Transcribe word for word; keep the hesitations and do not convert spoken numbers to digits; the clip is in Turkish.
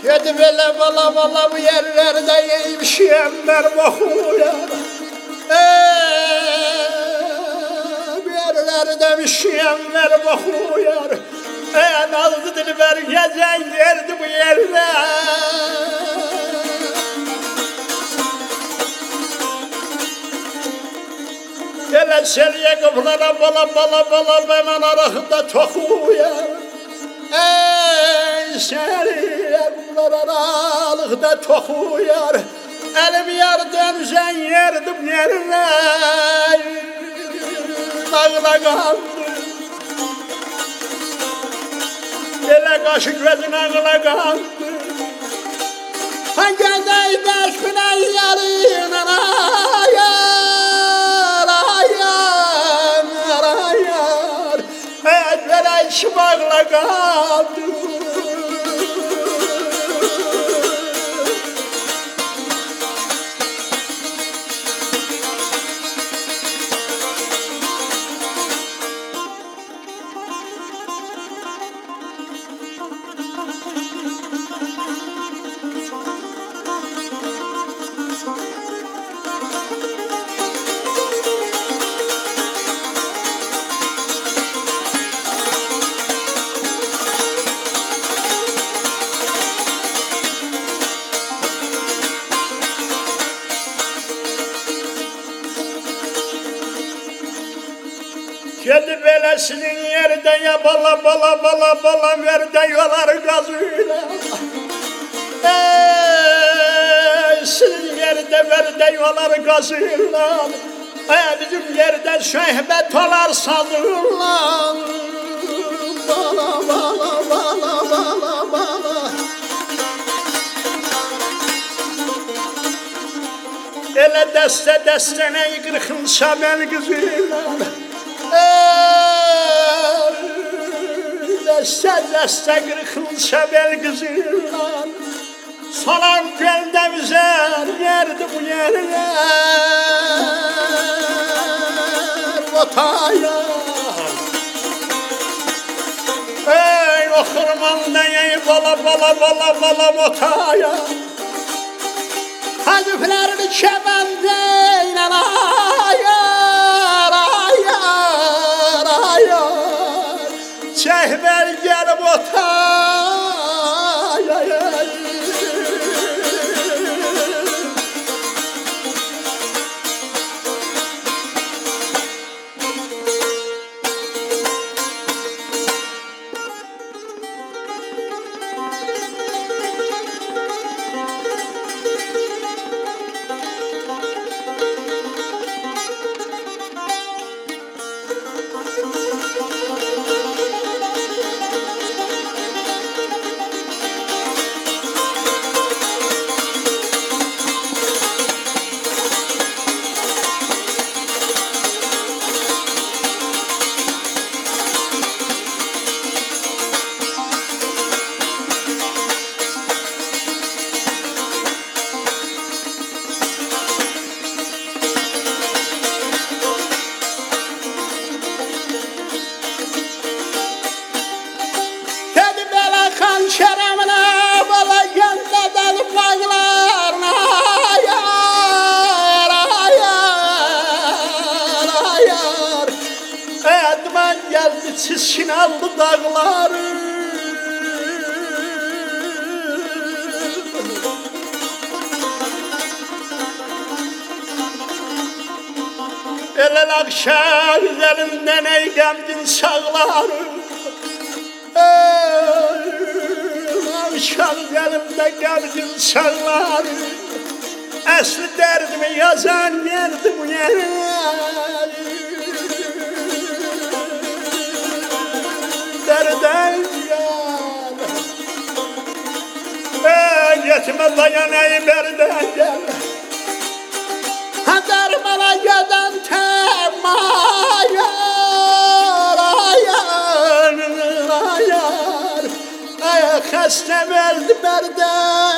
Gedi böyle bala bala bu yerlerde yeymişyenler bakıyor. Bu yerlerde mişyenler bakıyor. Ey nazlı dilber gezen yerdi bu yerler. Gelen seriye kıplara bala bala bala hemen arasında tokuyor. Ey seriye kıplara aralıkta tokuyor. Elim yerden üzen yerdim yerine. Ağla kaldı. Ele kaşı gözün ağla kaldı. Hangi aşkına yarına ayar ayar ayar. Evet böyle içim ağla kaldı. Kedi belesinin yerde ya bala bala bala bala verde yolar gazıyla. Ey sizin yerde verde yolar gazıyla. Ey bizim yerde şehbet olar sazıyla. Bala bala bala bala bala. Ele deste destene kırkın şamel kızıyla. Deste deste kırkılsa bel kızıyla. Salam gölde bizer yerdi bu yerler. Vataya ey o hırmanda yey bala bala bala bala vataya. Hadiflerini çemendeyle ayar ayar ayar. Çehber gelip otay ay ay. Şeremine bala gönderden bağlarına ayar ayar ayar. Edmen geldi çizkin aldı dağları. Elel akşam üzerinden ey gemdin sağları. Akşam elimde gelgin sağlar. Esli derdimi yazan yerdi bu yer. Derden gel. Ey yetime dayan ey berden gel. Ha dermana geden temayar ayar ayar. Ay hastem eldi berden.